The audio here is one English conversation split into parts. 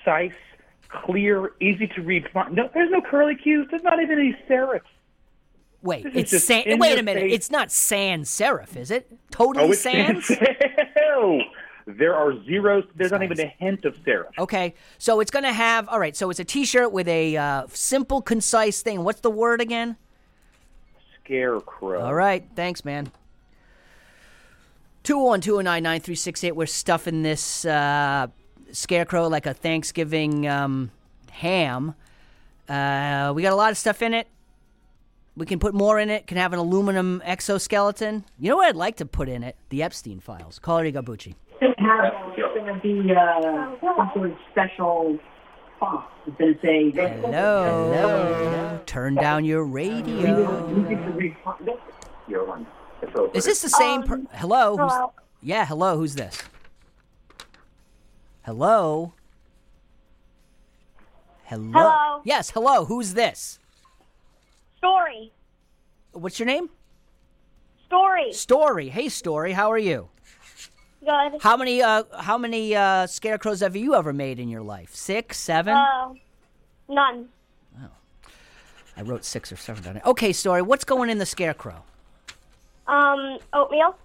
concise, clear, easy to read font. No, there's no curly Q's. There's not even any serifs. Wait, This is just wait a minute. face. It's not sans serif, is it? Totally it's sans? No. There are zeros. There's not even a hint of serif. Okay, so it's going to have, all right, so it's a T-shirt with a simple, concise thing. What's the word again? Scarecrow. All right, thanks, man. 201-209-9368. We're stuffing this scarecrow like a Thanksgiving ham. We got a lot of stuff in it. We can put more in it. Can have an aluminum exoskeleton. You know what I'd like to put in it? The Epstein files. Caller Igabuchi. It's going to be some sort of special font. It's going to say... Hello. Turn down your radio. Is this the same... Hello? Hello. Yeah, hello. Who's this? Hello? Hello? Hello. Yes, hello. Who's this? Story. What's your name? Story. Story. Hey, Story. How are you? Good. How many scarecrows have you ever made in your life? 6, 7? None. I wrote 6 or 7 down. Okay, Story. What's going in the scarecrow? Oatmeal.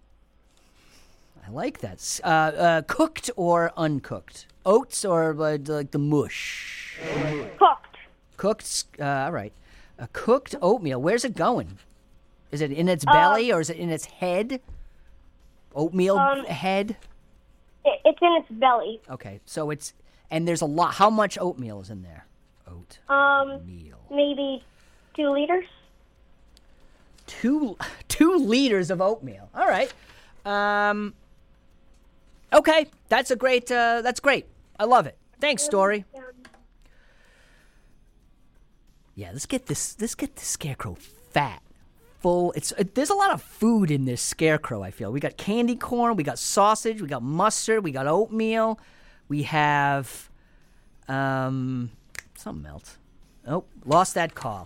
I like that. Cooked or uncooked? Oats or like the mush? Cooked. Cooked. All right. A cooked oatmeal. Where's it going? Is it in its belly or is it in its head? Oatmeal head? It's in its belly. Okay, so it's... And there's a lot. How much oatmeal is in there? Oatmeal. Maybe 2 liters. 2 liters of oatmeal. All right. Okay, that's a great. That's great. I love it. Thanks, Story. Yeah, let's get this scarecrow fat, full. There's a lot of food in this scarecrow. I feel we got candy corn, we got sausage, we got mustard, we got oatmeal, we have something else. Oh, lost that call.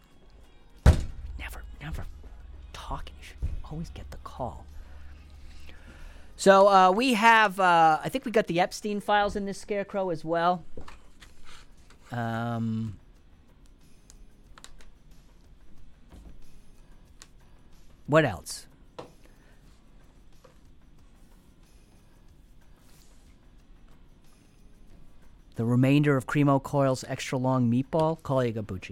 Never talking. You should always get the call. So we have, I think we got the Epstein files in this scarecrow as well. What else? The remainder of Cremo Coil's extra long meatball. Call Igabuchi.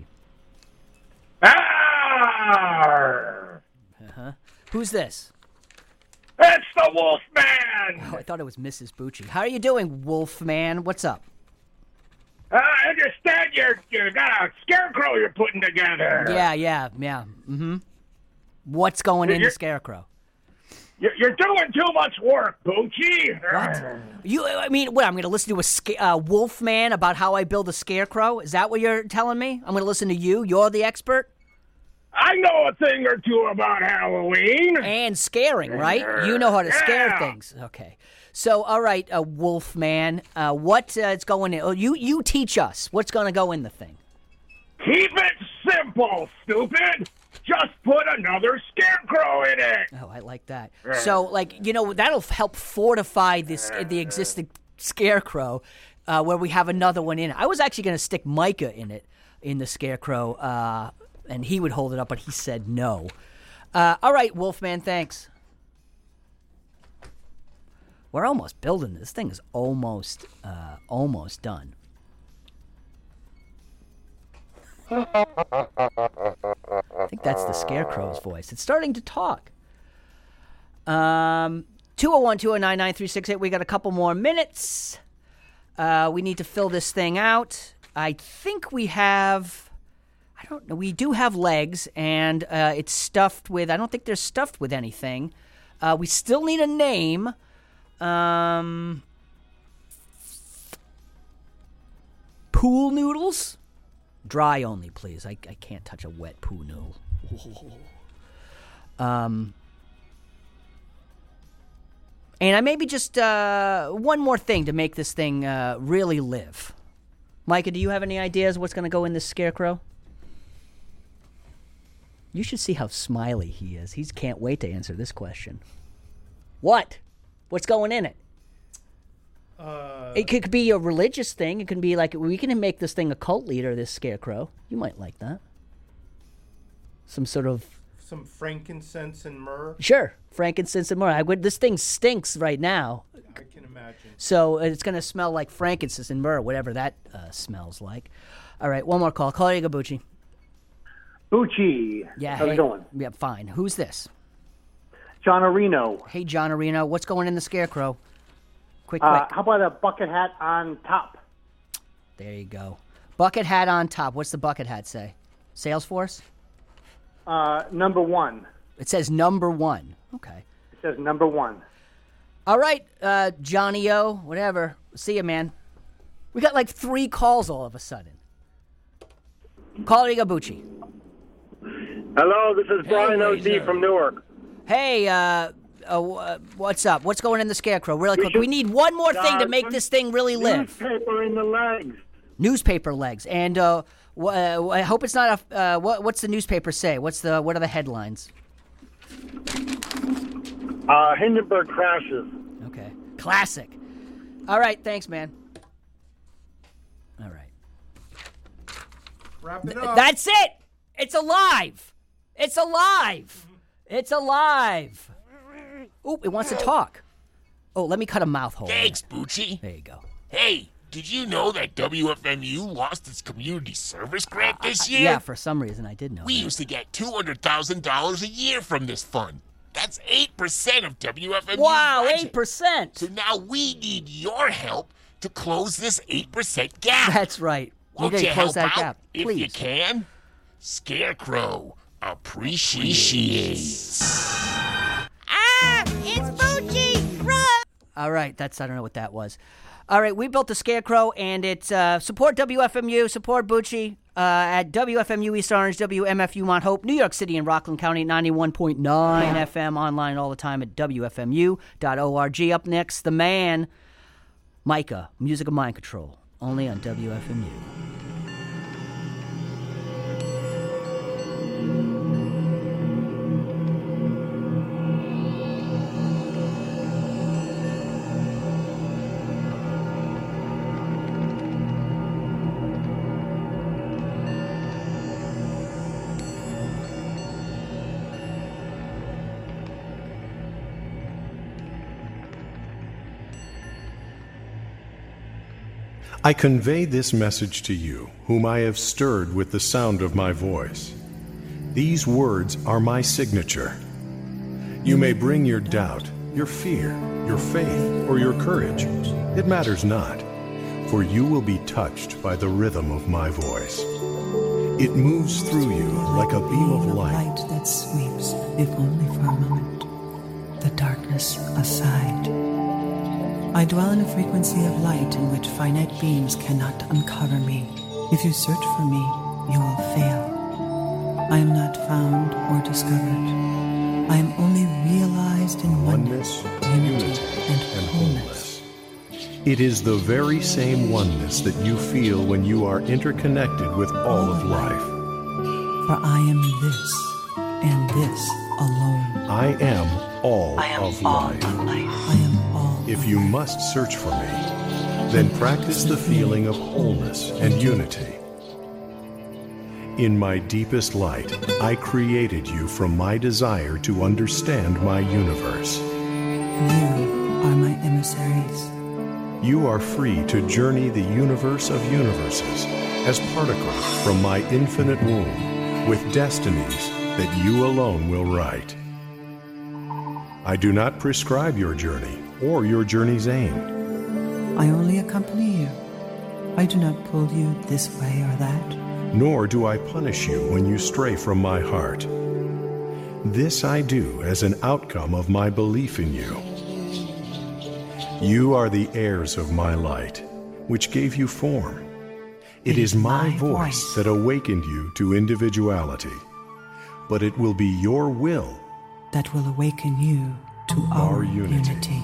Uh-huh. Who's this? It's the Wolfman! Oh, I thought it was Mrs. Bucci. How are you doing, Wolfman? What's up? I understand you got a scarecrow you're putting together. Yeah. Mm-hmm. What's going in the scarecrow? You're doing too much work, Bucci. What? I'm going to listen to a Wolfman about how I build a scarecrow? Is that what you're telling me? I'm going to listen to you? You're the expert? I know a thing or two about Halloween. And scaring, right? You know how to scare things. Okay. So, all right, Wolfman, what is going in? Oh, you teach us. What's going to go in the thing? Keep it simple, stupid. Just put another scarecrow in it. Oh, I like that. So, that'll help fortify the existing scarecrow where we have another one in it. I was actually going to stick Micah in the scarecrow, and he would hold it up, but he said no. All right, Wolfman, thanks. We're almost building this. This thing is almost done. I think that's the scarecrow's voice. It's starting to talk. 201-209-9368. We got a couple more minutes. We need to fill this thing out. I think we have... I don't know. We do have legs, and it's stuffed with... I don't think they're stuffed with anything. We still need a name. Pool noodles? Dry only, please. I can't touch a wet poo noodle. And I maybe just one more thing to make this thing really live. Micah, do you have any ideas what's going to go in this scarecrow? You should see how smiley he is. He can't wait to answer this question. What? What's going in it? It could be a religious thing. It can be like, we can make this thing a cult leader, this scarecrow. You might like that. Some sort of... Some frankincense and myrrh. Sure, frankincense and myrrh. This thing stinks right now. I can imagine. So it's going to smell like frankincense and myrrh, whatever that smells like. All right, one more call. Call Diego Bucci. Bucci. Yeah, How's it going? Yeah, fine. Who's this? John Areno. Hey, John Areno. What's going in the scarecrow? Quick. How about a bucket hat on top? There you go. Bucket hat on top. What's the bucket hat say? Salesforce? Number 1. It says number 1. Okay. It says number 1. All right, Johnny O, whatever. See you, man. We got like 3 calls all of a sudden. Call Diego Bucci. Hello, this is Brian O.D. from Newark. Hey, what's up? What's going in the scarecrow? Really quick. We need one more thing to make this thing really live. Newspaper in the legs. Newspaper legs. And I hope it's not a. What's the newspaper say? What are the headlines? Hindenburg crashes. Okay. Classic. All right. Thanks, man. All right. Wrap it up. That's it. It's alive. It's alive. It's alive. Ooh, it wants to talk. Oh, let me cut a mouth hole. Thanks, Bucci. There you go. Hey, did you know that WFMU lost its community service grant this year? Yeah, for some reason I did know. We used to get $200,000 a year from this fund. That's 8% of WFMU's Wow, budget. 8%. So now we need your help to close this 8% gap. That's right. We Won't gotta you close help that out gap, if please. you can? Scarecrow appreciates. It's Bucci! Run! All right, I don't know what that was. All right, we built the Scarecrow, and it's support WFMU, support Bucci at WFMU East Orange, WMFU Mount Hope, New York City and Rockland County, 91.9 FM, online all the time at WFMU.org. Up next, the man, Micah, Music of Mind Control, only on WFMU. I convey this message to you, whom I have stirred with the sound of my voice. These words are my signature. You may bring your doubt, your fear, your faith, or your courage. It matters not, for you will be touched by the rhythm of my voice. It moves through you like a beam of light that sweeps, if only for a moment, the darkness aside. I dwell in a frequency of light in which finite beings cannot uncover me. If you search for me, you will fail. I am not found or discovered. I am only realized in oneness, unity, and wholeness. It is the very same oneness that you feel when you are interconnected with all of life. For I am this, and this alone. I am all of life. I am all. If you must search for me, then practice the feeling of wholeness and unity. In my deepest light, I created you from my desire to understand my universe. You are my emissaries. You are free to journey the universe of universes as particles from my infinite womb with destinies that you alone will write. I do not prescribe your journey or your journey's aim. I only accompany you. I do not pull you this way or that. Nor do I punish you when you stray from my heart. This I do as an outcome of my belief in you. You are the heirs of my light, which gave you form. It is my voice that awakened you to individuality. But it will be your will that will awaken you to our unity.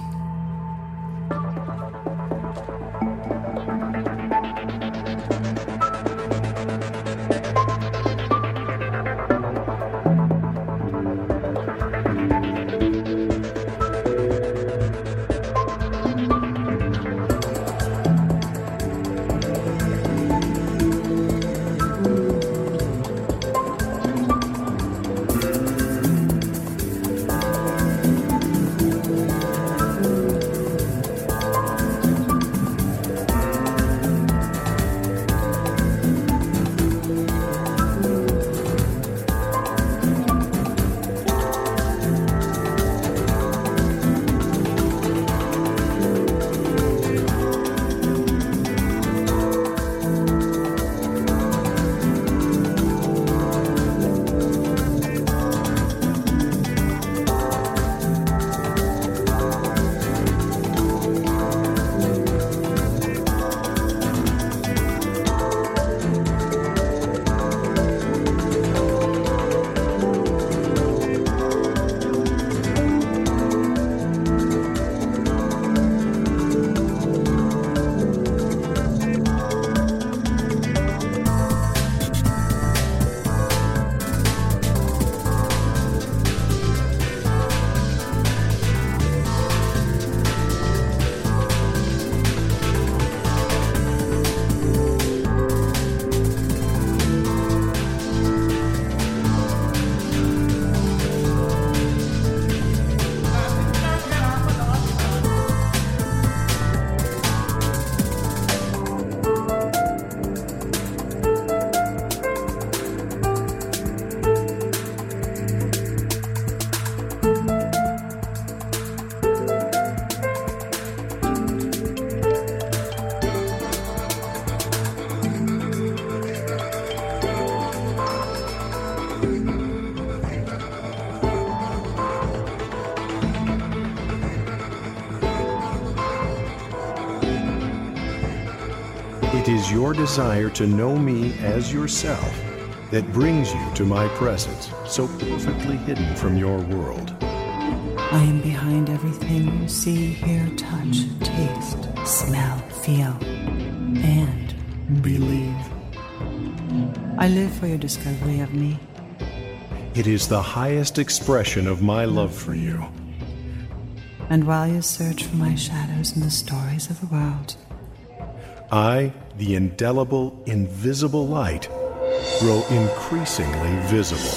It is your desire to know me as yourself that brings you to my presence, so perfectly hidden from your world. I am behind everything you see, hear, touch, taste, smell, feel, and believe. I live for your discovery of me. It is the highest expression of my love for you. And while you search for my shadows in the stories of the world, I, the indelible, invisible light, grow increasingly visible.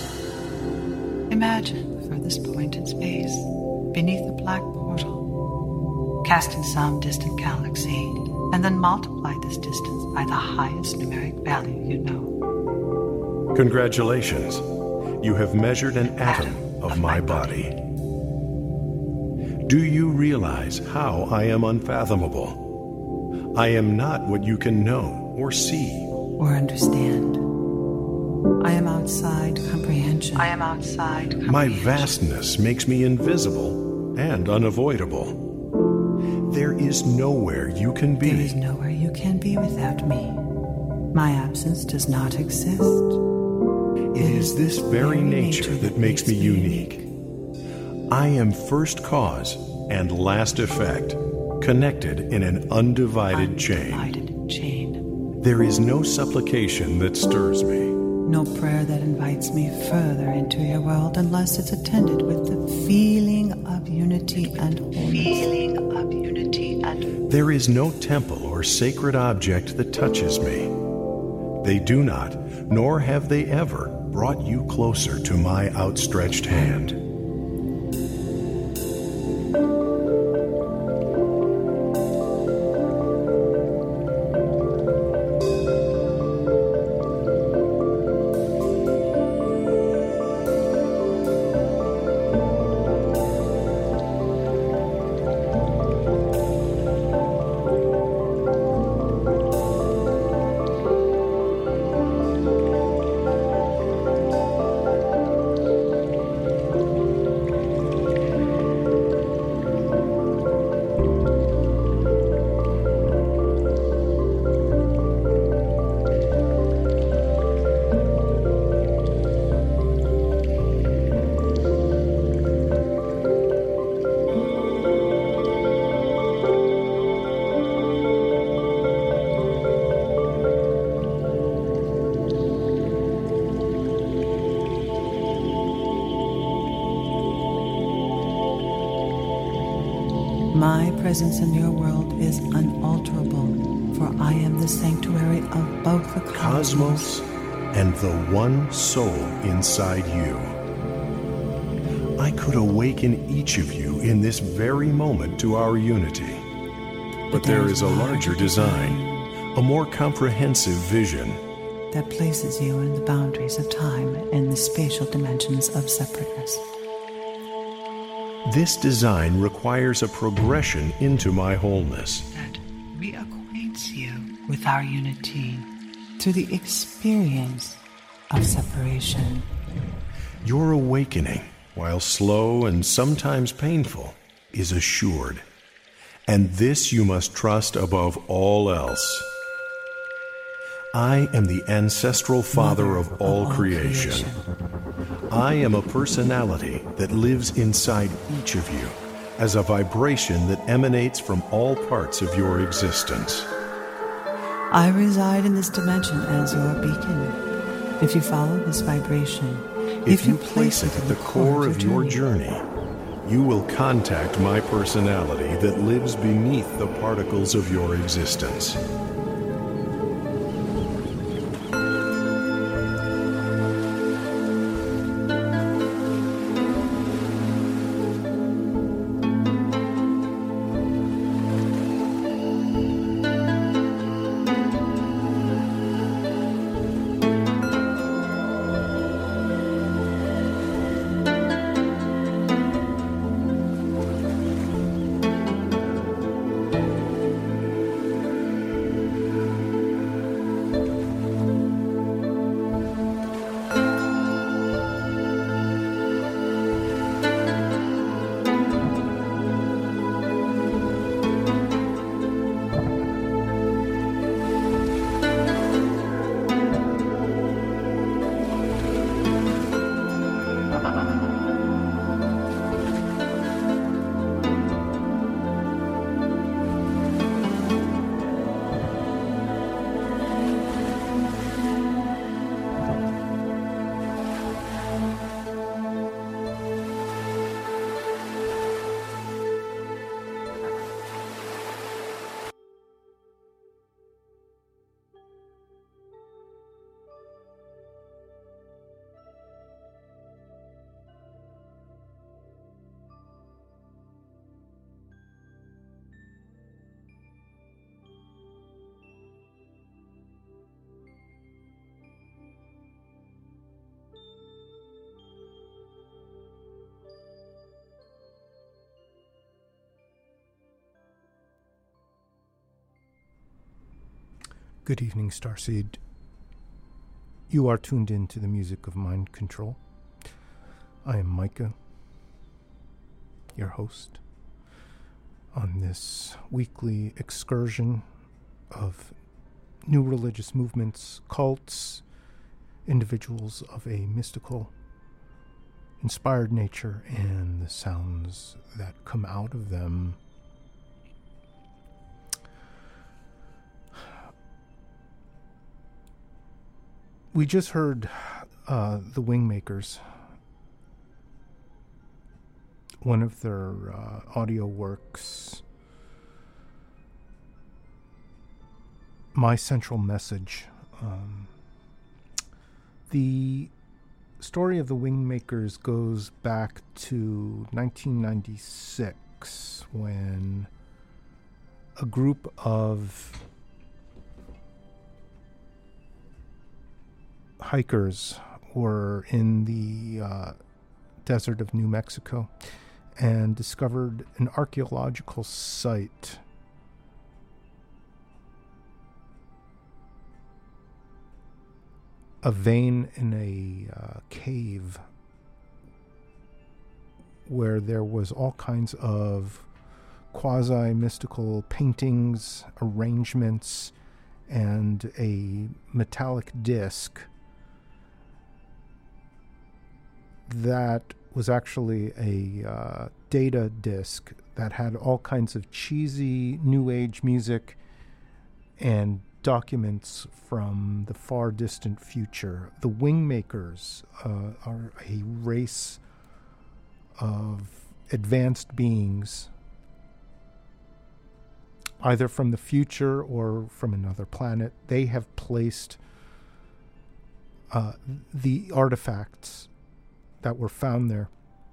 imagine the furthest point in space, beneath a black portal, casting some distant galaxy, and then multiply this distance by the highest numeric value you know. Congratulations. You have measured an atom of my body. Do you realize how I am unfathomable? I am not what you can know or see or understand. I am outside comprehension. My vastness makes me invisible and unavoidable. There is nowhere you can be. There is nowhere you can be without me. My absence does not exist. It is this very nature that makes me unique. I am first cause and last effect, connected in an undivided chain. There is no supplication that stirs me. No prayer that invites me further into your world unless it's attended with the feeling of unity and wholeness. There is no temple or sacred object that touches me. They do not, nor have they ever, brought you closer to my outstretched hand. My presence in your world is unalterable, for I am the sanctuary of both the cosmos and the one soul inside you. I could awaken each of you in this very moment to our unity. But there is a larger design, a more comprehensive vision that places you in the boundaries of time and the spatial dimensions of separateness. This design requires a progression into my wholeness. That reacquaints you with our unity through the experience of separation. Your awakening, while slow and sometimes painful, is assured. And this you must trust above all else. I am the ancestral father of all creation. I am a personality that lives inside each of you as a vibration that emanates from all parts of your existence. I reside in this dimension as your beacon. If you follow this vibration, if you place it at the core of your journey, you will contact my personality that lives beneath the particles of your existence. Good evening, Starseed. You are tuned in to the music of Mind Control. I am Micah, your host, on this weekly excursion of new religious movements, cults, individuals of a mystical, inspired nature, and the sounds that come out of them. We just heard the Wingmakers, one of their audio works, My Central Message. The story of the Wingmakers goes back to 1996 when a group of hikers were in the desert of New Mexico and discovered an archaeological site a vein in a cave where there was all kinds of quasi-mystical paintings, arrangements, and a metallic disc that was actually a data disc that had all kinds of cheesy New Age music and documents from the far distant future. The Wingmakers are a race of advanced beings, either from the future or from another planet. They have placed the artifacts that were found there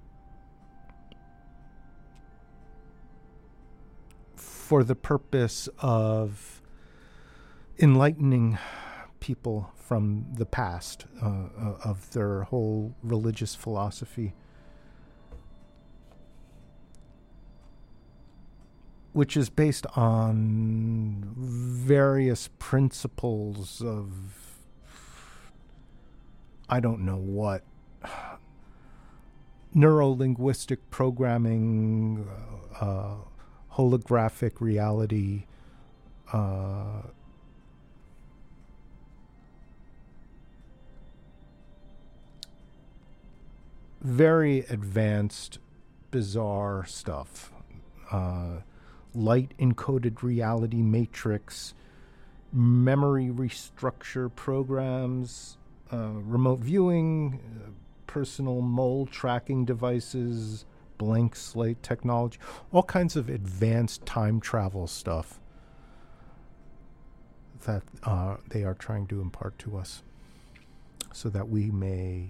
for the purpose of enlightening people from the past of their whole religious philosophy, which is based on various principles of I don't know what, neuro-linguistic programming, holographic reality, very advanced, bizarre stuff. Light-encoded reality matrix, memory restructure programs, remote viewing, personal mole tracking devices, blank slate technology, all kinds of advanced time travel stuff that they are trying to impart to us so that we may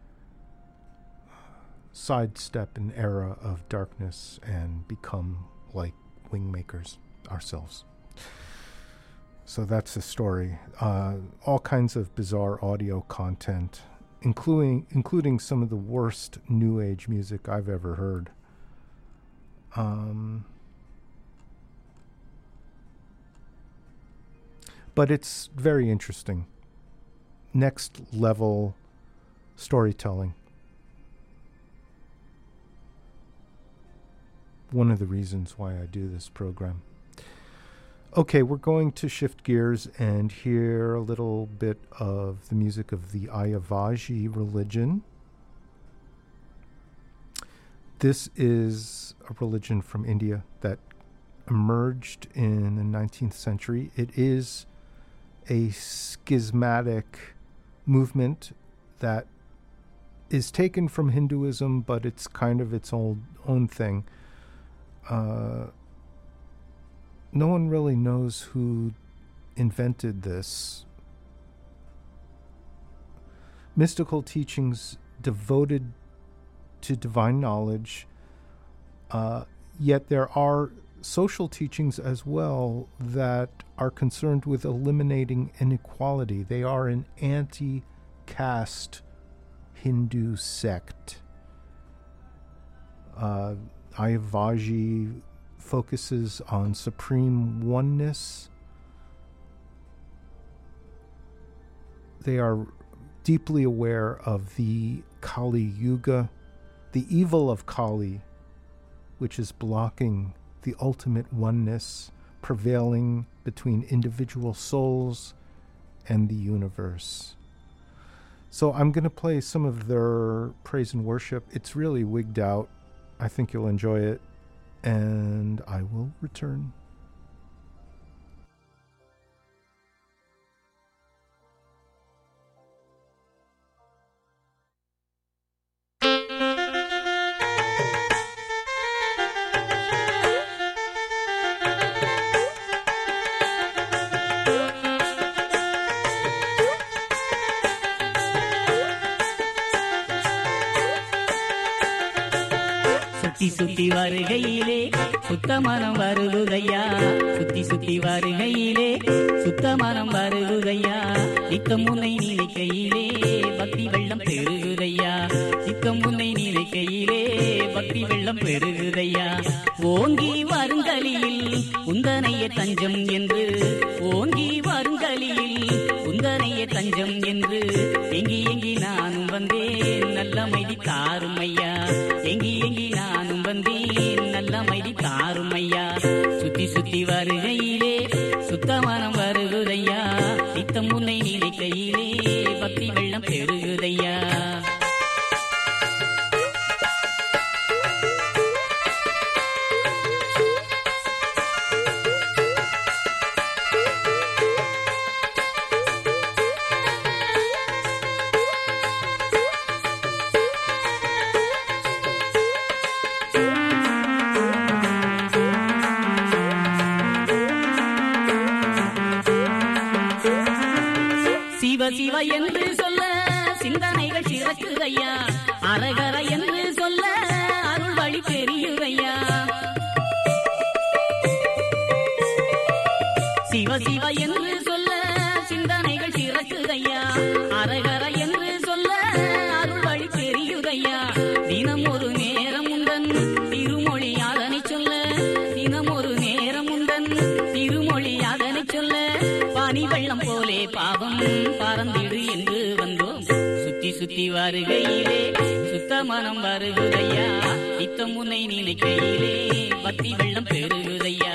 sidestep an era of darkness and become like Wingmakers ourselves. So that's the story. All kinds of bizarre audio content, including some of the worst New Age music I've ever heard. But it's very interesting. Next level storytelling. One of the reasons why I do this program. Okay, we're going to shift gears and hear a little bit of the music of the Ayavaji religion. This is a religion from India that emerged in the 19th century. It is a schismatic movement that is taken from Hinduism, but it's kind of its own thing. No one really knows who invented this. Mystical teachings devoted to divine knowledge, yet there are social teachings as well that are concerned with eliminating inequality. They are an anti-caste Hindu sect. Ayavaji focuses on supreme oneness, They are deeply aware of the Kali Yuga, the evil of Kali, which is blocking the ultimate oneness prevailing between individual souls and the universe. So I'm going to play some of their praise and worship. It's really wigged out. I think you'll enjoy it, and I will return. சுத்தி வருகையிலே சுத்த மனம் வருகுதையா, சுத்தி சுத்தி வருகையிலே சுத்த மனம் வருகுதையா, நித்தம் உன்னை நினைக்கையிலே பக்தி வெள்ளம் பெருகுதையா, நித்தம் உன்னை நினைக்கையிலே பக்தி வெள்ளம் பெருகுதையா. ஓங்கி வருங்கலியில் உந்தனைய தஞ்சம் என்று, ஓங்கி வருங்கலியில் உந்தனைய தஞ்சம் என்று, எங்கி எங்கி நானும் வந்தேன் நல்ல அமைதி தாரும் ஐயா, எங்கி எங்கி நானும் வந்தேன் நல்ல அமைதி தாரும் ஐயா. சுத்தி சுத்தி வருகையிலே சுத்த மனம் வருகுதையா, நித்தம் உன்னை நினைக்கையிலே பக்தி வெள்ளம் பெருகுதையா. சிவ என்று சொல்ல சிந்தனைகள் சிறக்குதையா, அரகர என்று சொல்ல அருள் வழி தெரியுதையா. சிவ சிவ என்று சொல்ல சிந்தனைகள் சிறக்குதையா, அரகர என்று சொல்ல அருள் வழி தெரியுதையா. தினம் ஒரு நேரம் உந்தன் திருமொழி அதனை சொல்ல, தினம் ஒரு நேரம் உந்தன் திருமொழி அதனை சொல்ல, பனி வெள்ளம் போலே பாவம் பறந்திடு என்று வந்தோம். சுத்தி சுத்தி வருகையிலே சுத்த மனம் வருகுதையா, நித்தம் உன்னை நினைக்கையிலே பக்தி வெள்ளம் பெருகுதையா.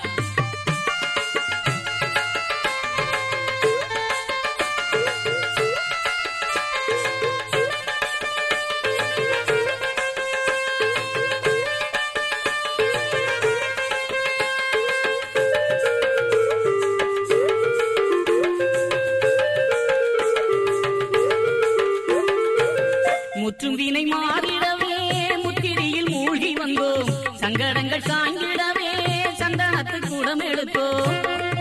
முற்றும் வினை மாறிடவே முத்திரியில் மூழ்கி வந்தோம், சங்கடங்கள் சாய்ந்திடவே சந்தனத்து கூடம் எடுத்தோம்.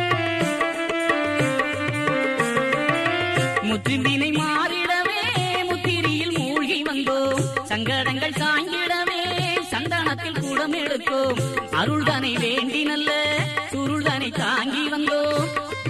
முற்றும் வினை மாறிடவே முத்திரியில் மூழ்கி வந்தோம், சங்கடங்கள் சாய்ந்திடவே சந்தனத்தில் கூடம் எடுத்தோம். அருள்தனை வேண்டி நல்ல சுருள்தனை தாங்கி வந்தோம்,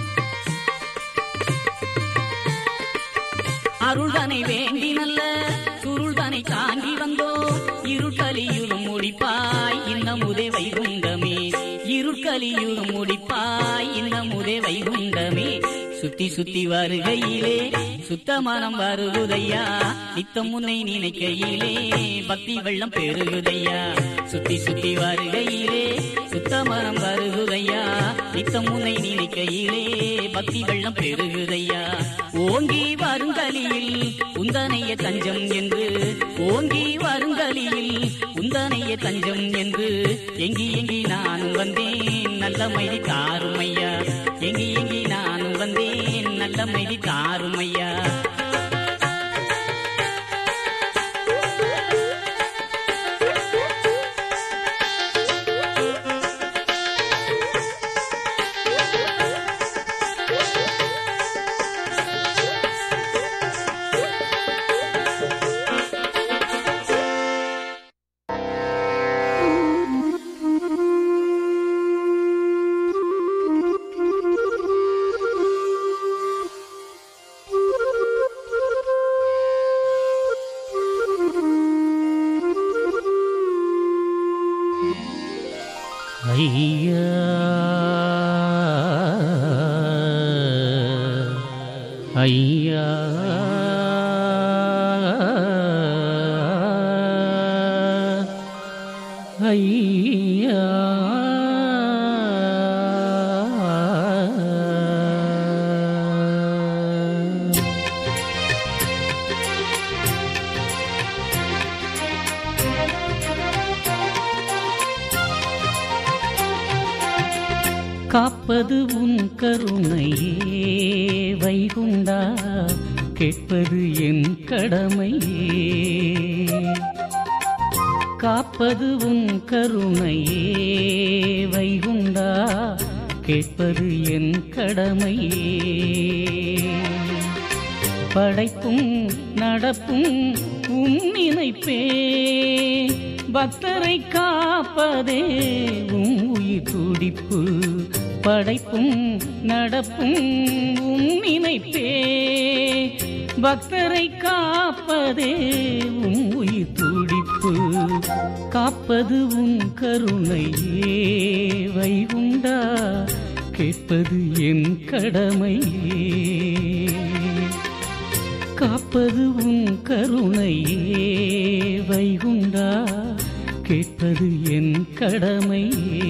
அருள்தனை வேண்டி நல்ல சுருள்தனை தாங்கி வந்தோம். இருட்கலியுகம் முடிப்பாய் இன்னமுதே வைகுண்டமே, இருட்கலியுகம் முடிப்பாய் இன்னமுதே வைகுண்டமே. சுத்தி சுத்தி வருகையிலே சுத்த மனம் வருகுதையா, நித்தம் உன்னை நினைக்கையிலே பக்தி வெள்ளம் பெருகுதையா. சுத்தி சுத்தி வருகையிலே சுத்த மனம் வருகுதையா, நித்தம் உன்னை நினைக்கையிலே பக்தி வெள்ளம் பெருகுதையா. ஓங்கி வருங்கலியில் உந்தனைய தஞ்சம் என்று, ஓங்கி வருங்கலியில் உந்தனைய தஞ்சம் என்று, எங்கி எங்கி நானும் வந்தேன் நல்ல அமைதி தாரும் ஐயா, எங்கி எங்கி நானும் வந்தேன் நல்ல அமைதி தாரும் ஐயா. ஐயா ஐயா காப்பது உன் கருணையே வைகுண்டா, கேட்பது என் கடமையே. காப்பது உன் கருணையே வைகுண்டா, கேட்பது என் கடமையே. படைப்பும் நடப்பும் உன் நினைப்பே, பக்தரை காப்பதே உன் உயிர் துடிப்பு. படைப்பும் நடப்பும் உன் நினைப்பே, பக்தரை காப்பதே உன் உயிர் துடிப்பு. காப்பது உன் கருணையே வைகுண்டா, கேட்பது என் கடமையே. காப்பது உன் கருணையே வைகுண்டா, கேட்பது என் கடமையே.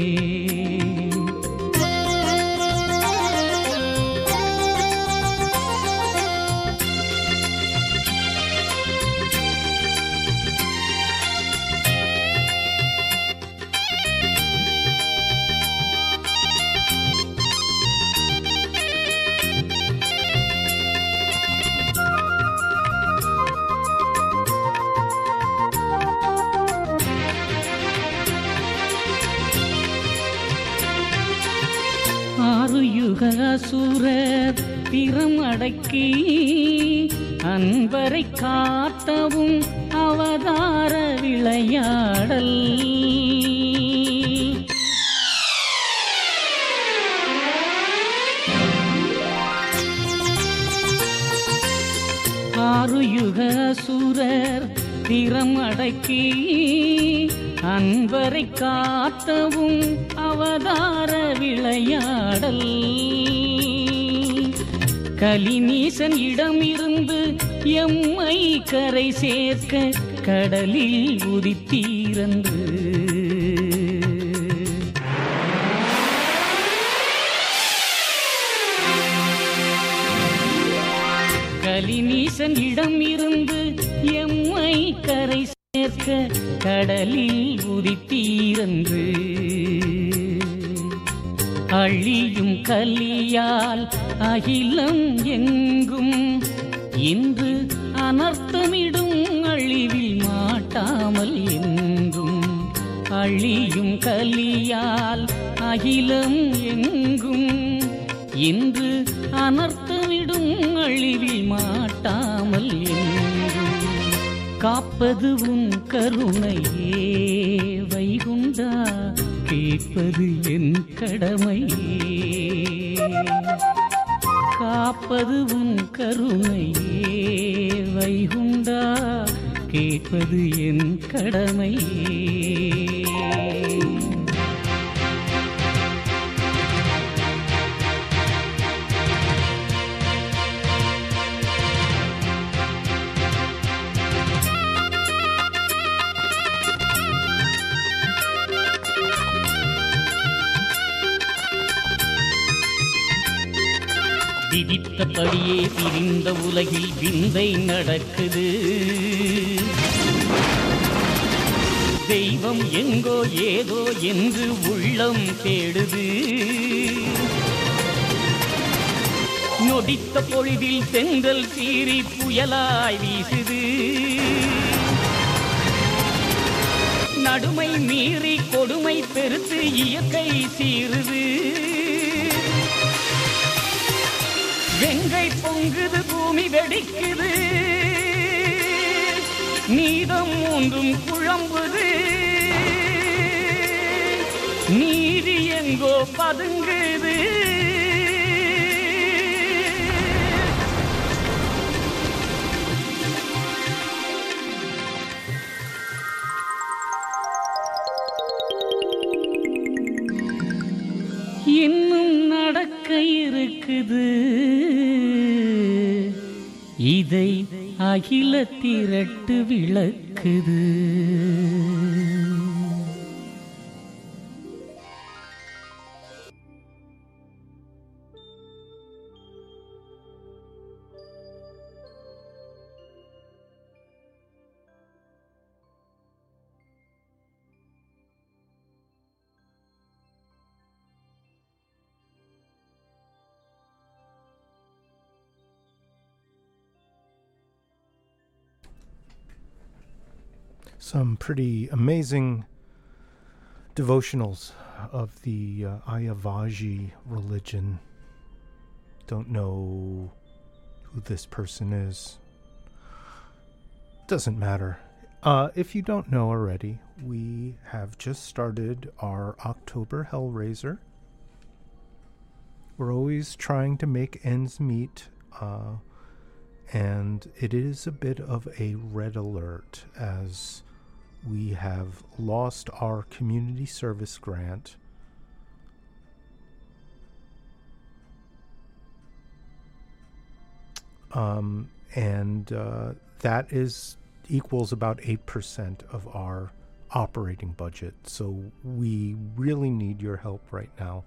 அசுரர் திறம் அடக்கி அன்பரை காத்தவும் அவதார விளையாடல். ஆறுயுக அசுரர் திறம் அடக்கி அன்பரை காத்தவும் அவதார விளையாடல். கலிநீசன் இடமிருந்து எம்மை கரை சேர்க்க கடலில் உதித்தீரன்று. கலிநீசன் இடமிருந்து எம்மை கரை சேர்க்க கடலில் உதித்தீரன்று. அழியும் கலியால் அகிலம் எங்கும் இன்று அனர்த்தமிடும் அழிவில் மாட்டாமல் என்றும். அழியும் கலியால் அகிலம் எங்கும் இன்று அனர்த்தமிடும் அழிவில் மாட்டாமல் என்றும். காப்பது உன் கருணையே வைகுண்டா, கேட்பது என் கடமையே. காப்பது உன் கருணையே வைகுண்டா, கேட்பது என் கடமையே. விதித்தபடியே பிரிந்த உலகில் விந்தை நடக்குது. தெய்வம் எங்கோ ஏதோ என்று உள்ளம் தேடுது. நொடித்த பொழுதில் தென்றல் சீறி புயலாய் வீசுது. நடுமை மீறி கொடுமை பெருத்து இயற்கை சீருது. வெங்கை பொங்குது, பூமி வெடிக்குது, நீதம் ஒன்றும் குழம்புது. நீதி எங்கோ பதுங்குது. இன்னும் நடக்க இருக்குது. இதை அகில திரட்டு விளக்குது. Some pretty amazing devotionals of the Ayavaji religion. Don't know who this person is. Doesn't matter. If you don't know already, we have just started our October Hellraiser. We're always trying to make ends meet, and it is a bit of a red alert as we have lost our community service grant. That equals about 8% of our operating budget. So we really need your help right now.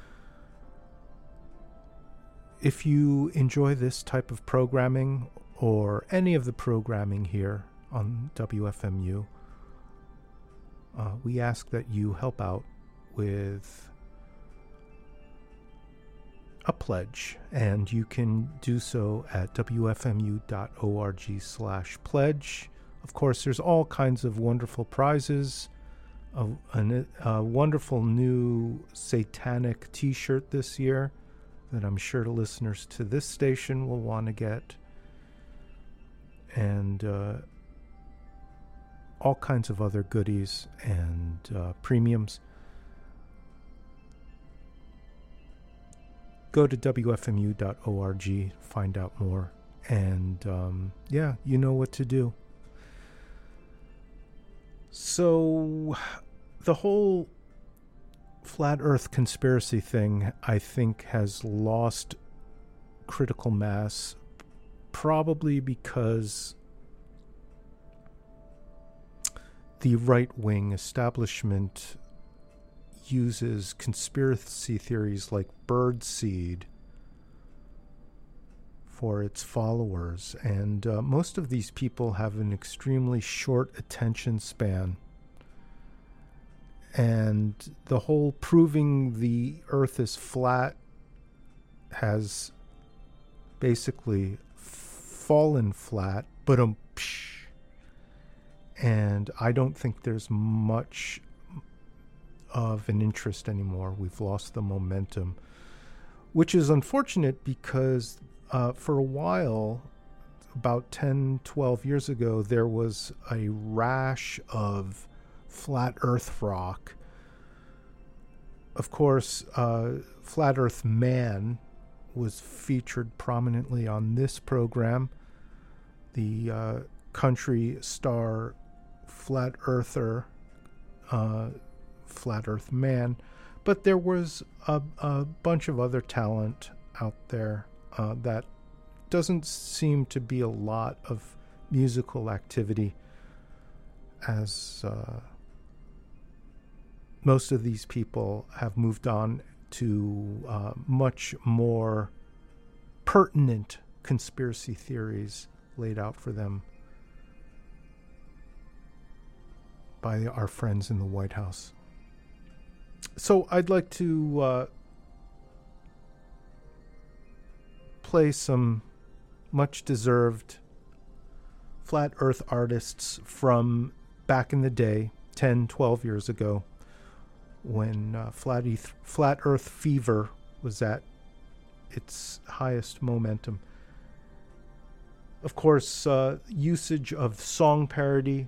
If you enjoy this type of programming or any of the programming here on WFMU, we ask that you help out with a pledge, and you can do so at wfmu.org/pledge. Of course, there's all kinds of wonderful prizes, a wonderful new satanic t-shirt this year that I'm sure the listeners to this station will want to get, and all kinds of other goodies and premiums. Go to wfmu.org, find out more, and you know what to do. So the whole flat earth conspiracy thing, I think, has lost critical mass, probably because the right-wing establishment uses conspiracy theories like birdseed for its followers, and most of these people have an extremely short attention span, and the whole proving the earth is flat has basically fallen flat, and I don't think there's much of an interest anymore. We've lost the momentum, which is unfortunate because for a while, about 10, 12 years ago, there was a rash of flat earth rock. Of course, Flat Earth Man was featured prominently on this program. The country star Flat Earther, Flat Earth Man, but there was a bunch of other talent out there that doesn't seem to be a lot of musical activity, as most of these people have moved on to much more pertinent conspiracy theories laid out for them by our friends in the White House. So I'd like to play some much-deserved flat earth artists from back in the day, 10, 12 years ago, when flat earth fever was at its highest momentum. Of course, usage of song parody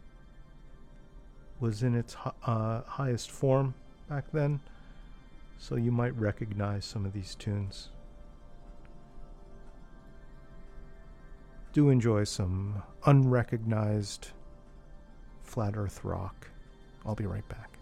was in its highest form back then, so you might recognize some of these tunes. Do enjoy some unrecognized flat earth rock. I'll be right back.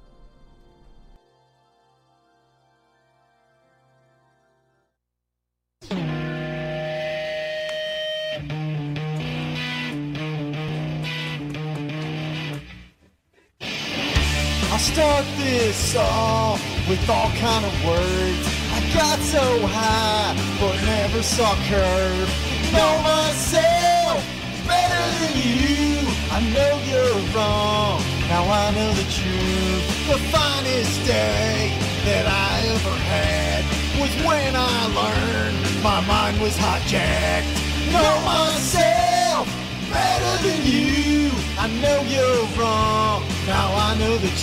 start this off with all kind of words. I got so high, but never saw curve. Know myself better than you. I know you're wrong, now I know the truth. The finest day that I ever had was when I learned my mind was hijacked. Know myself better than you. I know you're wrong, now I know the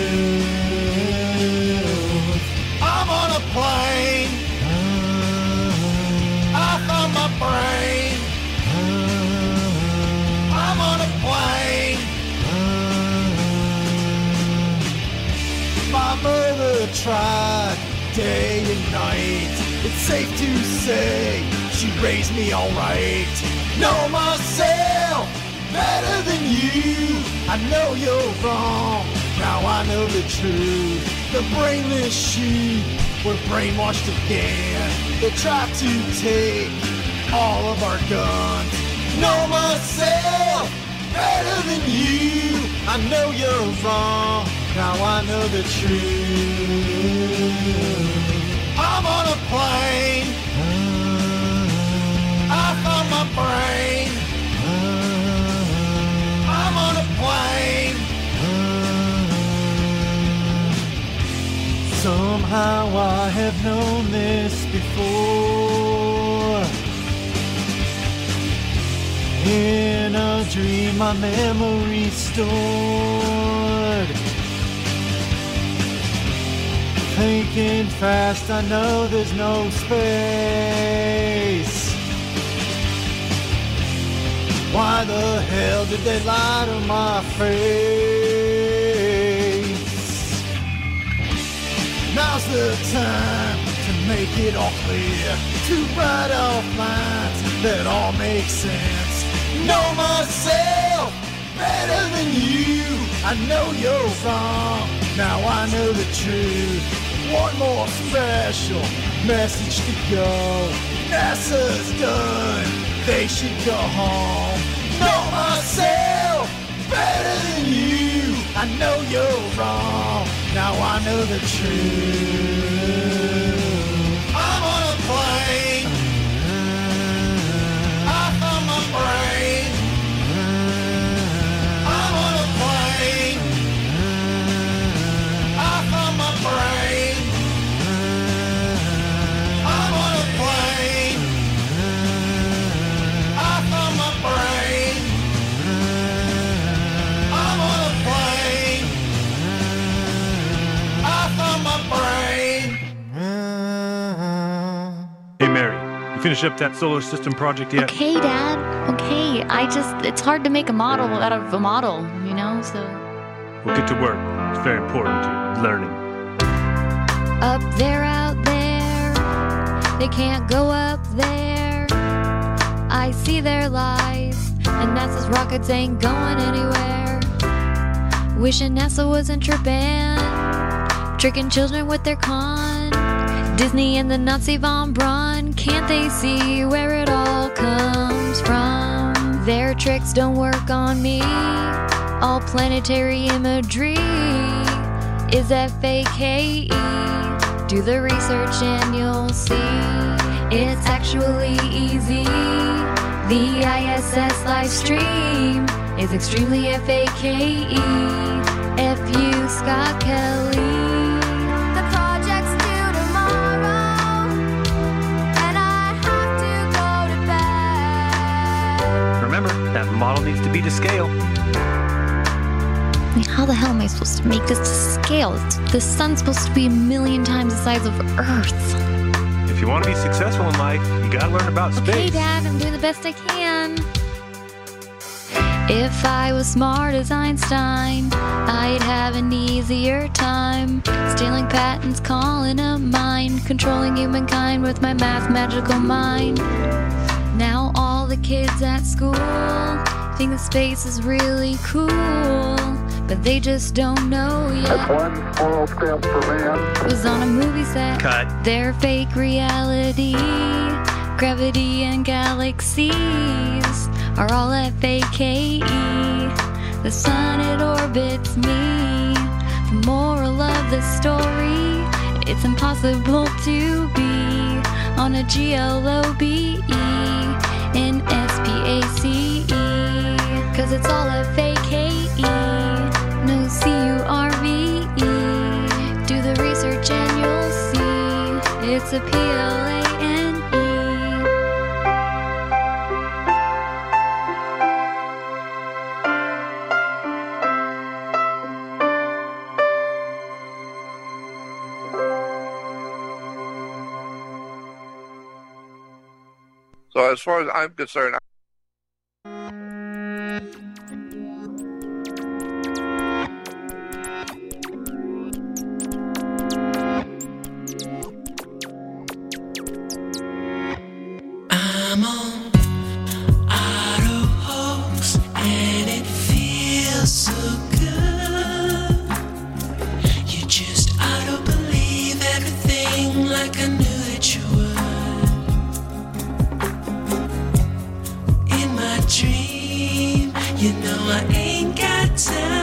truth. I'm on a plane, I found my brain. I'm on a plane. My mother tried day and night. It's safe to say she raised me alright. Know myself better than you. I know you're wrong, now I know the truth. The brainless sheep were brainwashed again. They tried to take all of our guns. Know myself better than you. I know you're wrong, now I know the truth. I'm on a plane, I found my brain. I'm on a plane. Somehow I have known this before. In a dream my memory stored. Thinking fast, I know there's no space. Why the hell did they lie to my face? Now's the time to make it all clear, to write off lines that all make sense. Know myself better than you. I know you're wrong, now I know the truth. One more special message to go. NASA's done, they should go home. Know myself better than you. I know you're wrong, now I know the truth. I'm on a plane, I found my brain. I'm on a plane, I found my brain. I'm on a plane, I found my brain. I'm on a plane, I found my brain. Hey Mary, you finished up that solar system project yet? Okay, Dad. Okay. It's hard to make a model out of a model, you know, so. We'll get to work. It's very important to learning. Up there, out there, they can't go up there. I see their lies, and NASA's rockets ain't going anywhere. Wishing NASA wasn't tripping, tricking children with their con. Disney and the Nazi von Braun, can't they see where it all comes from? Their tricks don't work on me. All planetary imagery is FAKE. Do the research and you'll see it's actually easy. The ISS live stream is extremely FAKE. F.U. Scott Kelly. Remember, that model needs to be to scale. I mean, how the hell am I supposed to make this to scale? The sun's supposed to be 1,000,000 times the size of Earth. If you want to be successful in life, you gotta learn about space. Okay, Dad, I'm doing the best I can. If I was smart as Einstein, I'd have an easier time stealing patents, calling them mine, controlling humankind with my math magical mind. Now all the kids at school think that space is really cool, but they just don't know yet. That's one small step for man. Was on a movie set. Cut. Their fake reality, gravity and galaxies are all FAKE. The sun, it orbits me Moral of the story, it's impossible to be on a GLOBE in SPACE, 'cause it's all a fake KE, no CURVE. Do the research and you'll see it's a PLANE. So as far as I'm concerned, I'm on auto hoax and it feels so good. You just auto believe everything like I knew that you would. In my dream, you know I ain't got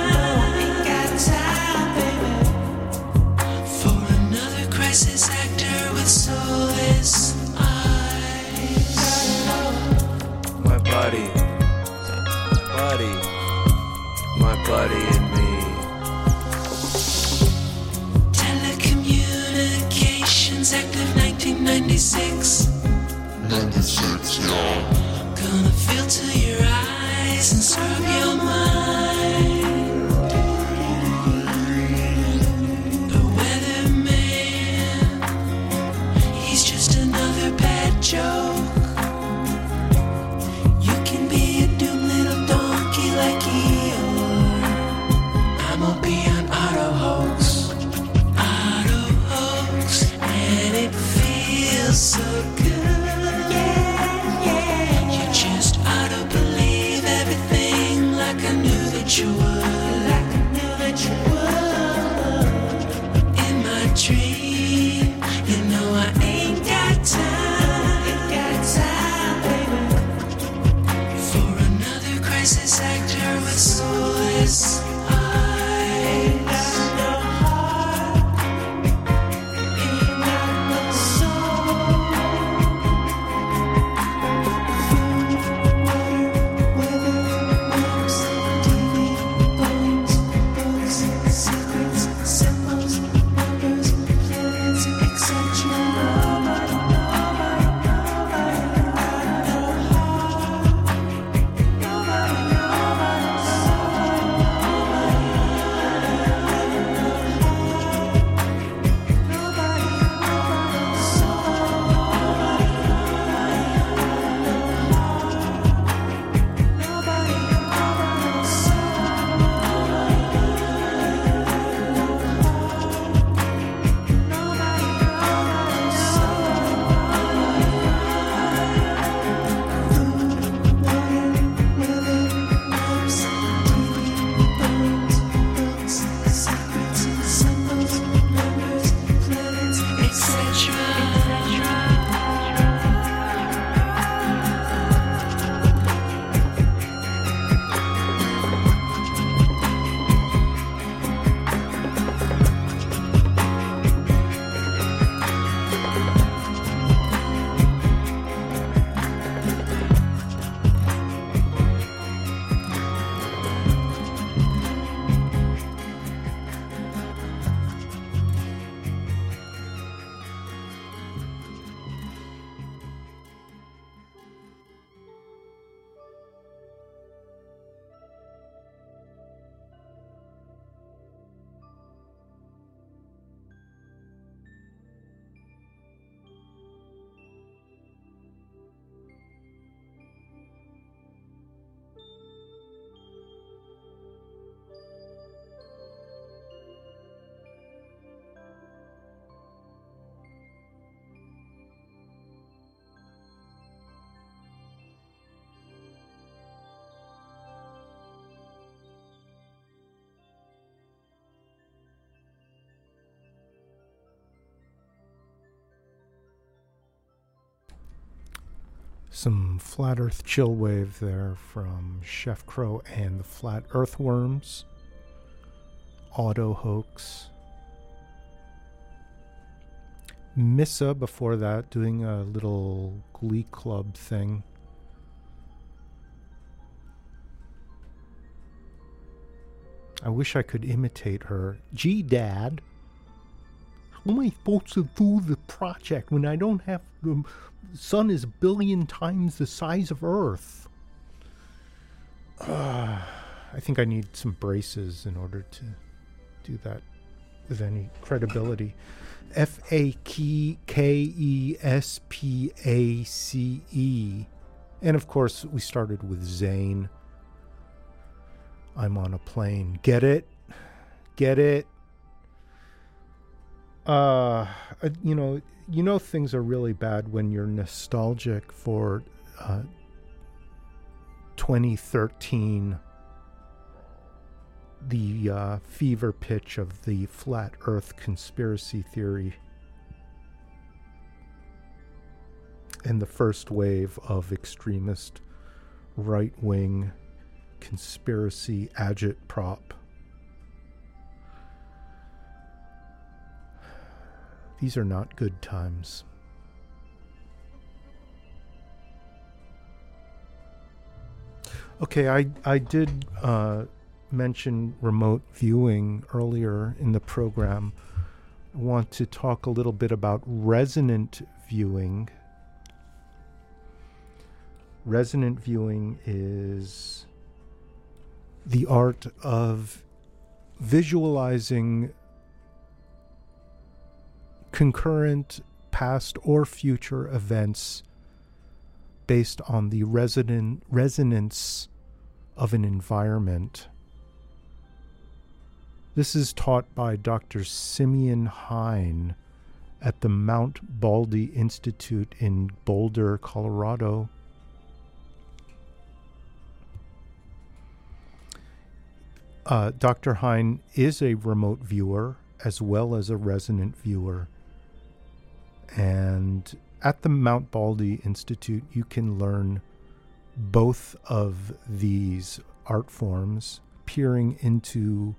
time, baby, for another crisis actor with soulless eyes. My buddy and me. Telecommunications Act of 1996. 96, y'all. Gonna filter your eyes and scrub your mind. The weatherman, he's just another bad joke. You can be a doomed little donkey like Eeyore. I'm gonna be an auto hoax, and it feels so good. You just auto believe everything like I knew that you would. In my dream, you know I ain't got time, baby, for another crisis actor with soulless eyes. Some Flat Earth chill wave there from Chef Crow and the Flat Earthworms. Auto Hoax. Missa before that, doing a little Glee Club thing. I wish I could imitate her. Gee, Dad, how am I supposed to do the project when I don't have the sun is 1 billion times the size of Earth? I think I need some braces in order to do that with any credibility. FAKESPACE. And of course, we started with Zayn. I'm on a plane. Get it? Get it? You know things are really bad when you're nostalgic for 2013, the fever pitch of the flat earth conspiracy theory and the first wave of extremist right-wing conspiracy agitprop. These are not good times. Okay, I did mention remote viewing earlier in the program. I want to talk a little bit about resonant viewing. Resonant viewing is the art of visualizing concurrent past or future events based on the resonance of an environment. This is taught by Dr. Simeon Hein at the Mount Baldy Institute in Boulder, Colorado. Dr. Hein is a remote viewer as well as a resonant viewer. And at the Mount Baldy Institute, you can learn both of these art forms, peering into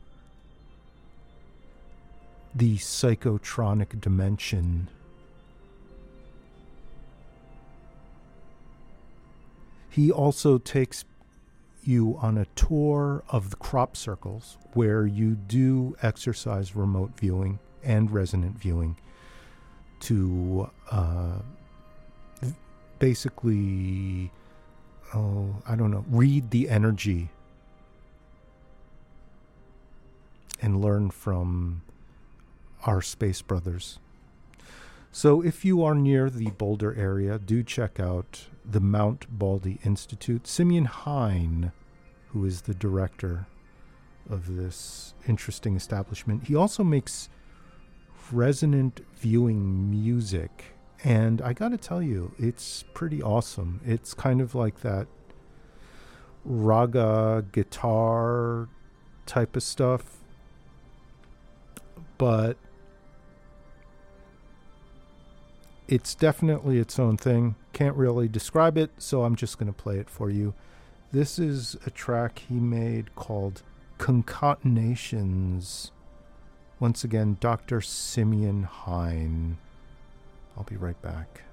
the psychotronic dimension. He also takes you on a tour of the crop circles where you do exercise remote viewing and resonant viewing to basically, read the energy and learn from our space brothers. So if you are near the Boulder area, do check out the Mount Baldy Institute. Simeon Hein, who is the director of this interesting establishment, he also makes resonant viewing music. And I gotta tell you, it's pretty awesome. It's kind of like that raga guitar type of stuff, but it's definitely its own thing. Can't really describe it, so I'm just going to play it for you. This is a track he made called Concatenations. Once again, Dr. Simeon Hein. I'll be right back.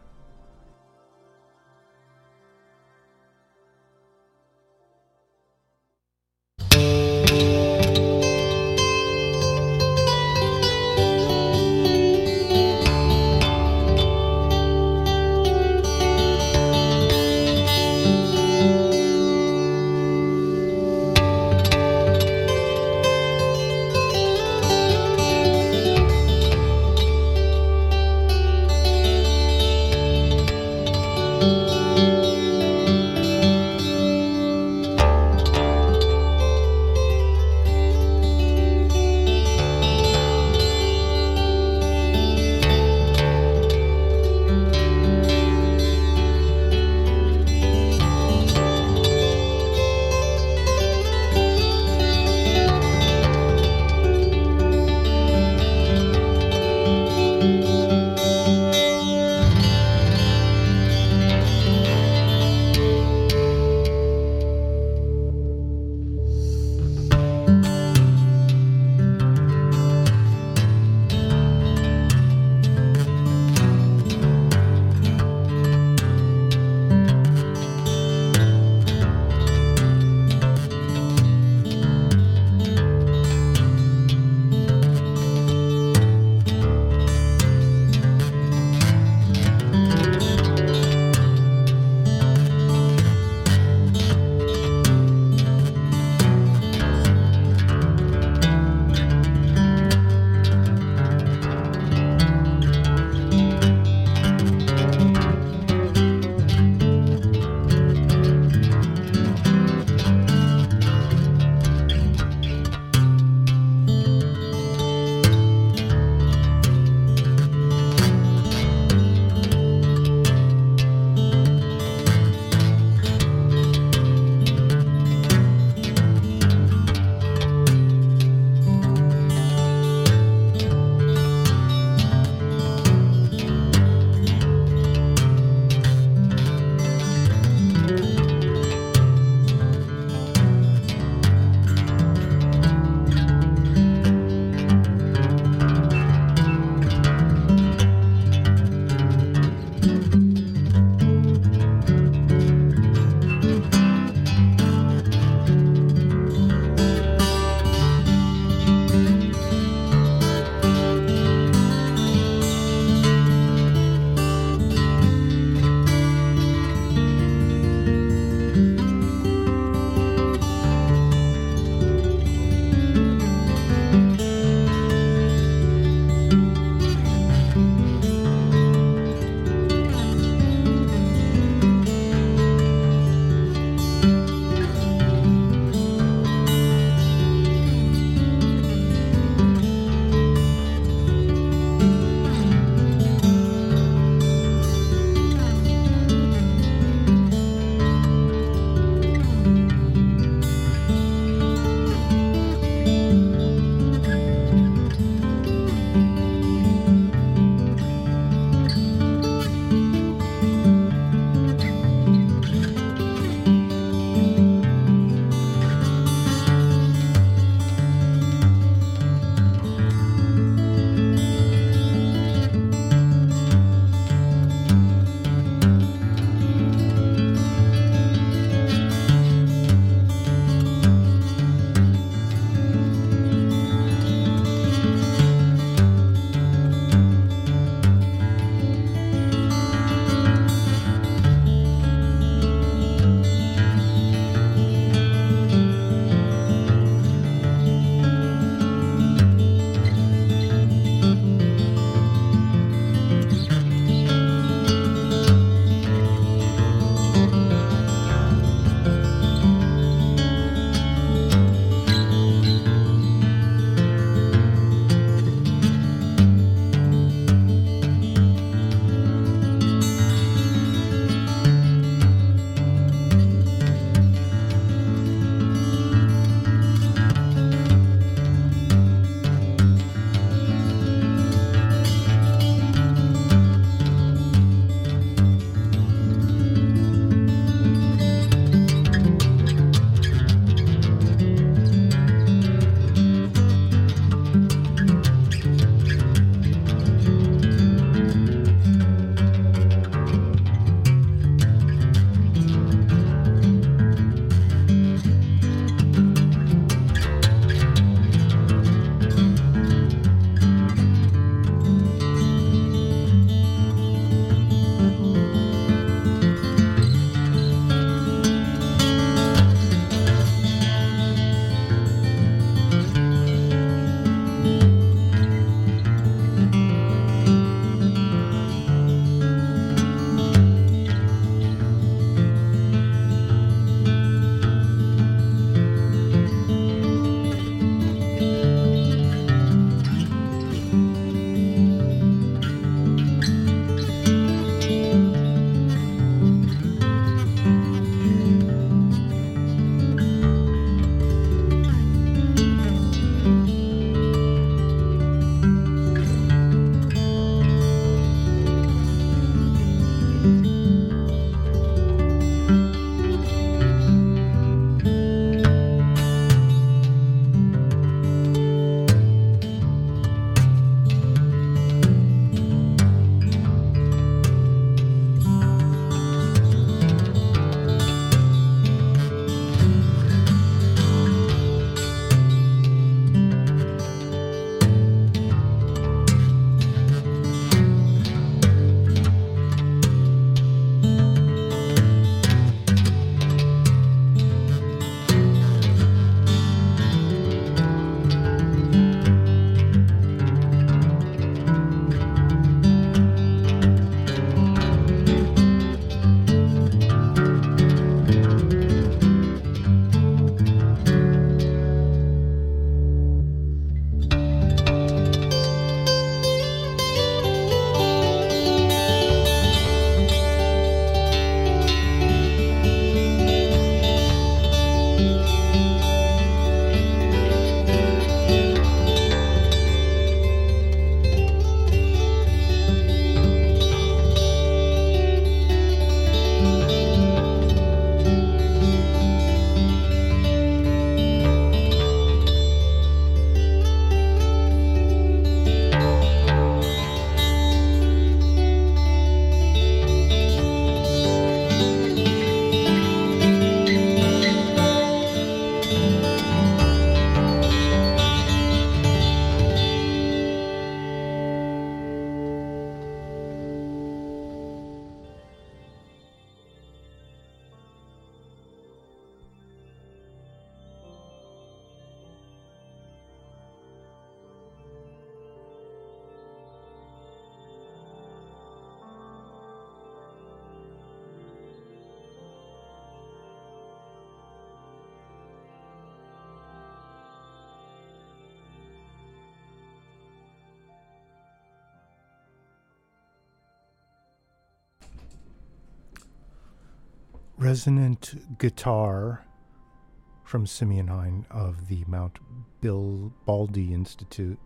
resonant guitar from Simeon Hein of the Mount Baldy Institute.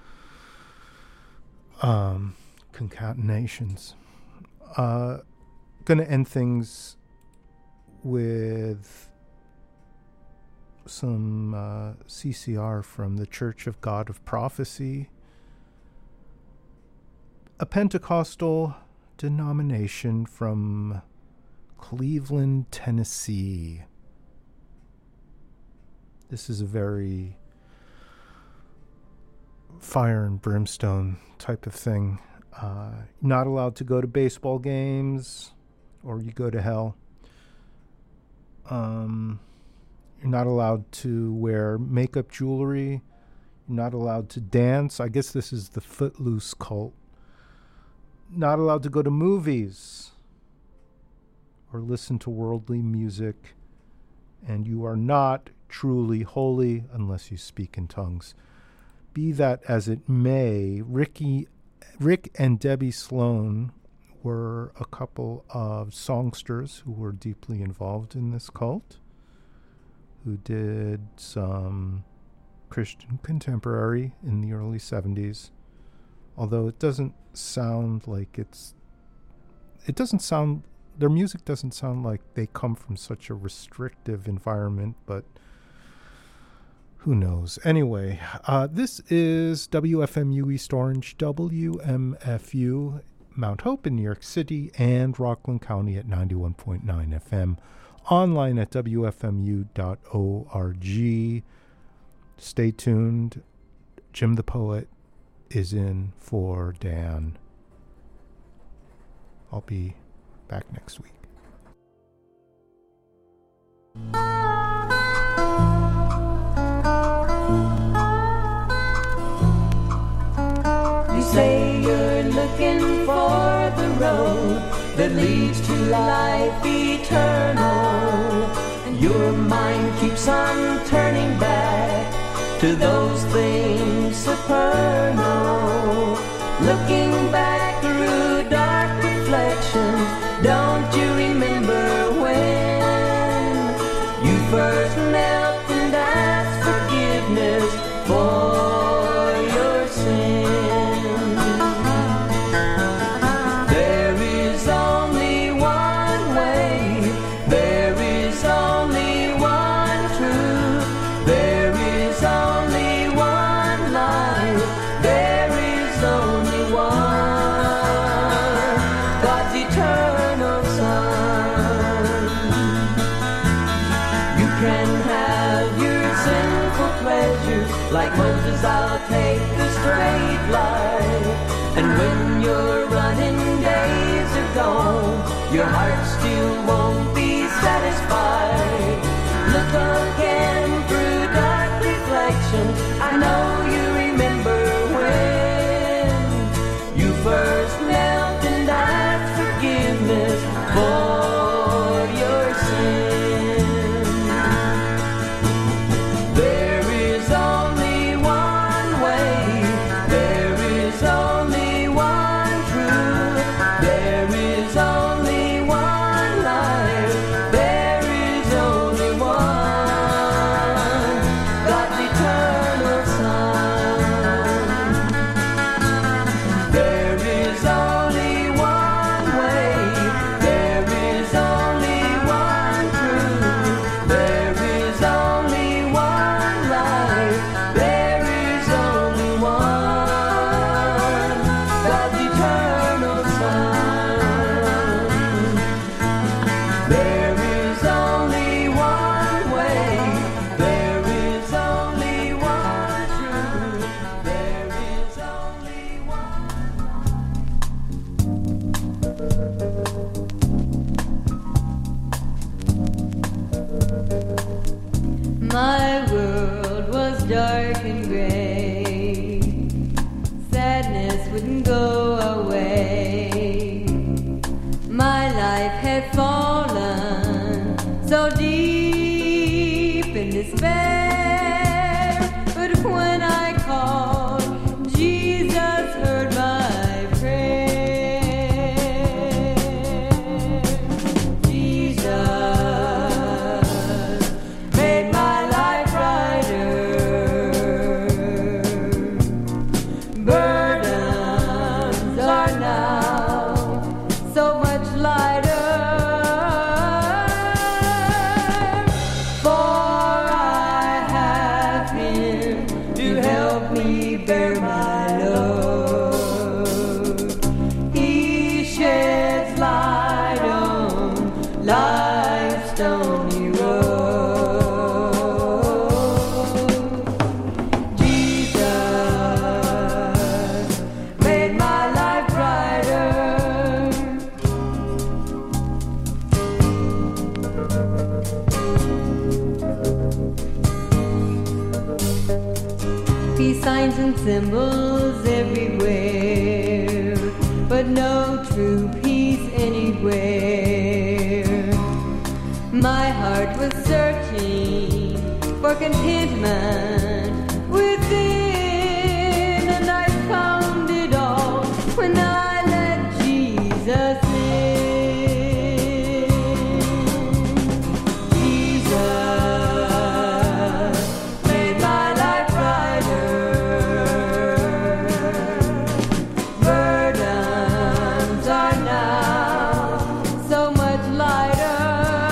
Concatenations. Gonna end things with some CCR from the Church of God of Prophecy, a Pentecostal denomination from Cleveland, Tennessee. This is a very fire and brimstone type of thing. Not allowed to go to baseball games, or you go to hell. You're not allowed to wear makeup jewelry. You're not allowed to dance. I guess this is the Footloose cult. Not allowed to go to movies or listen to worldly music. And you are not truly holy unless you speak in tongues. Be that as it may, Rick and Debbie Sloan were a couple of songsters who were deeply involved in this cult, who did some Christian contemporary in the early 70s, although it doesn't sound like their music doesn't sound like they come from such a restrictive environment, but who knows? Anyway, this is WFMU East Orange, WMFU Mount Hope in New York City, and Rockland County at 91.9 FM. Online at WFMU.org. Stay tuned. Jim the Poet is in for Dan. I'll be back next week. You say you're looking for the road that leads to life eternal, and your mind keeps on turning back to those things supernal. Looking back through dark reflections, don't you remember when you first knelt and asked forgiveness for your sin? There is only one way, there is only one truth, there is only one life, there is only one, God's eternal Son. You can have your sinful pleasures, like Moses, I'll take the straight line. And when your running days are gone, your heart still won't be satisfied. Look again through dark reflections, I know you remember when you first knelt and asked forgiveness for your sin. There is only one way, there is only one truth, there is only one life, there is only one, God's eternal Son. There is only one way, there is only one truth, there is only one life, there is only one, God's eternal Son. There is only one way, there is only one truth, there is only one. My world was dark and gray. Sadness wouldn't go away. My life had fallen so deep in despair. But when I called, Jesus heard my prayer. Jesus life's stony road. Jesus made my life brighter. Peace signs and symbols everywhere, but no true peace anywhere. My heart was searching for contentment within, and I found it all when I let Jesus in. Jesus made my life brighter. Burdens are now so much lighter,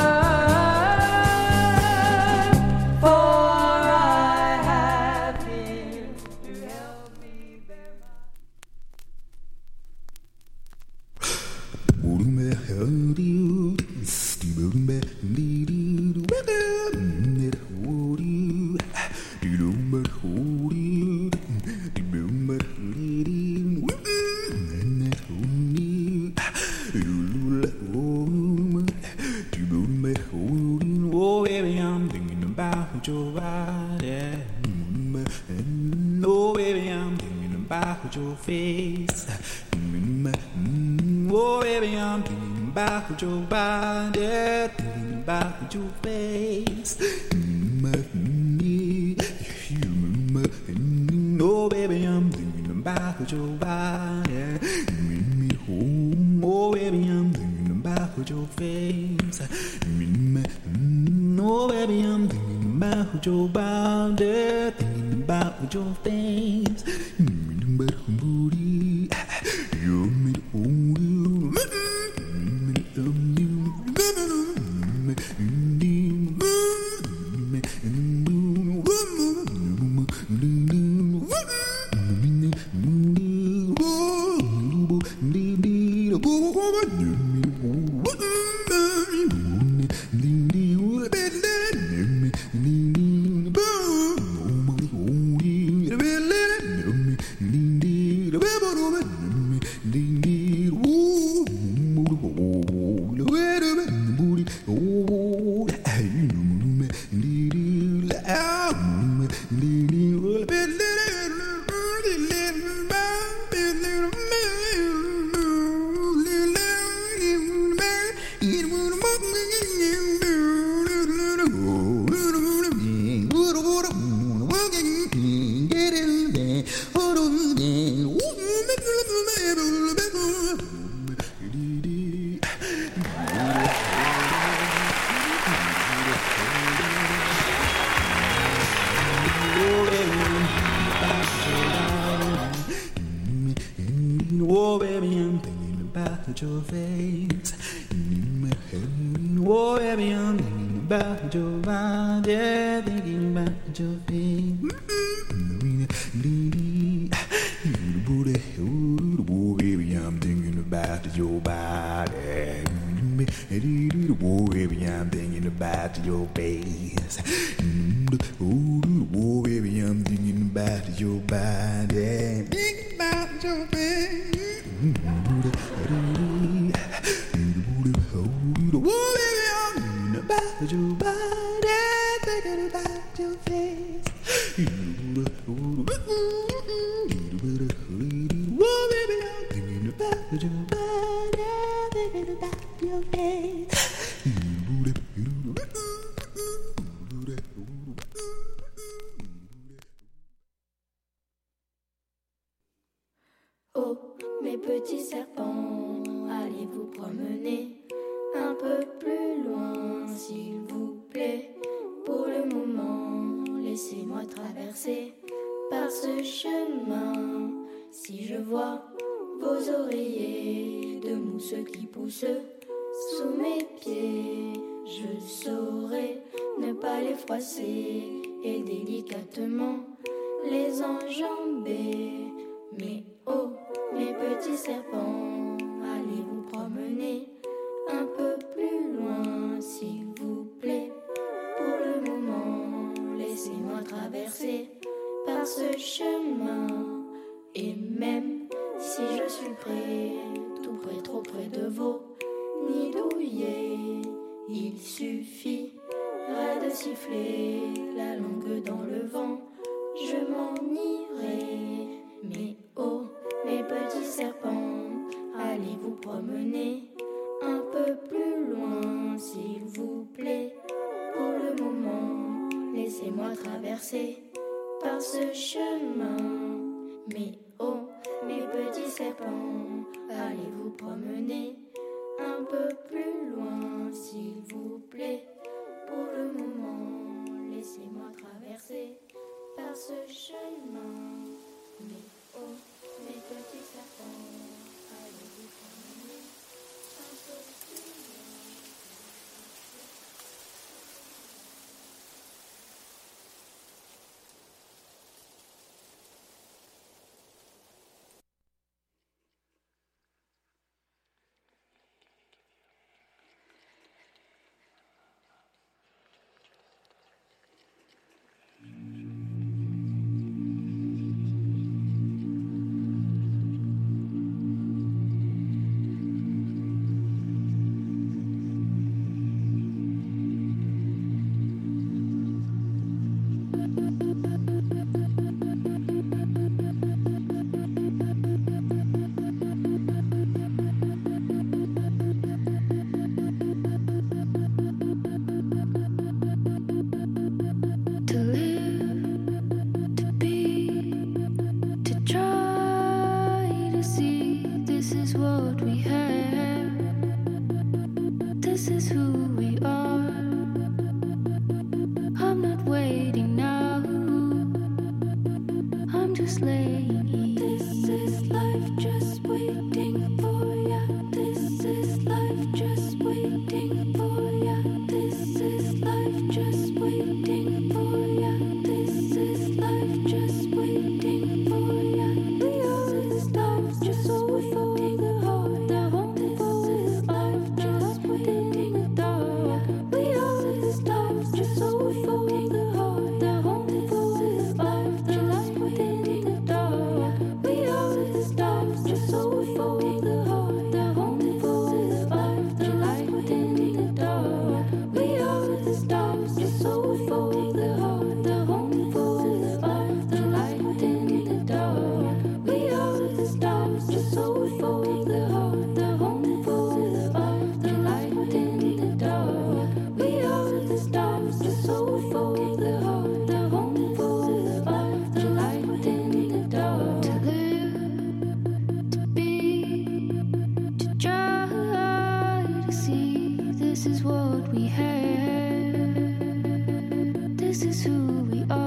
for I have Him to help me bear my. Oh, baby, I'm thinking about your body. Oh, baby, I'm thinking about your face. Oh, baby, I'm thinking about your body. Thinking about your face. Oh, baby, I'm thinking about your body. Bring me home. Oh, baby, I'm thinking about your face. Oh, baby, I'm thinking about your body. Thinking about your face. Oh, baby, I'm thinking about your face. Oh, baby, I'm thinking about your body. Thinking about your face. Oh, baby, I'm thinking about your body. Oh, baby, I'm thinking about your face. Oh, baby, I'm thinking about your body. Thinking about your face. Oh, baby, I'm thinking about your body. Thinking about your face. Oh, baby, I'm thinking about your body. Thinking about your face. Oh, mes petits serpents, allez vous promener un peu plus loin, s'il vous plaît. Pour le moment, laissez-moi traverser par ce chemin. Si je vois vos oreillers de mousse qui poussent sous mes pieds, je saurai ne pas les froisser et délicatement les enjamber. Mais oh, mes petits serpents, allez vous promener un peu plus loin. ce chemin. Et même si je suis près, tout près, trop près de vos nids douillés, il suffirait de siffler la langue dans le vent, je m'en irai. Mais oh, mes petits serpents, allez vous promener un peu plus loin, s'il vous plaît. Pour le moment, laissez-moi traverser par ce chemin. Mais oh, mes petits serpents, allez vous promener un peu plus loin, s'il vous plaît. Pour le moment, laissez-moi traverser par ce chemin. Mais oh, mes petits serpents, allez vous promener un peu plus loin. This is what we have. This is who we are.